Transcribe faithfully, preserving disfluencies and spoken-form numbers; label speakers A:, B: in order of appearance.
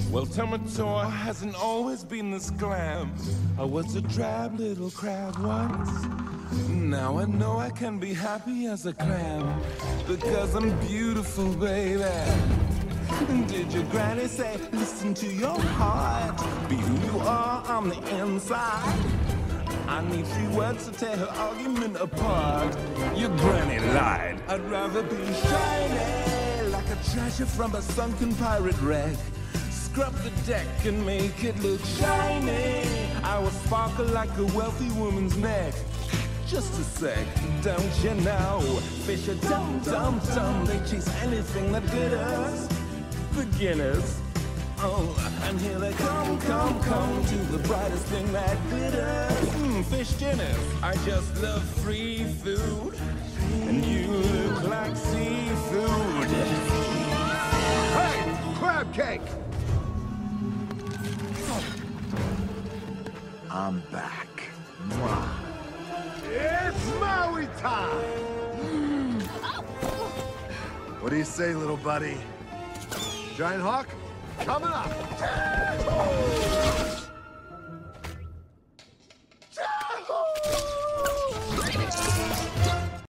A: Well, Terminator hasn't always been this glam. I was a drab little crab once. Now I know I can be happy as a clam, because I'm beautiful, baby. Did your granny say, listen to your heart, be who you are on the inside? I need three words to tear her argument apart. Your granny lied. I'd rather be shiny, like a treasure from a sunken pirate wreck. Scrub the deck and make it look shiny. I will sparkle like a wealthy woman's neck. Just a sec, don't you know? Fish are dumb, dumb, dumb. They chase anything that glitters. Beginners. Oh, and here they come, come, come to the brightest thing that glitters. Mm, fish dinners. I just love free food, and you look like seafood.
B: Hey, crab cake! I'm back. Mwah. It's Maui time! What do you say, little buddy? Giant Hawk, coming up!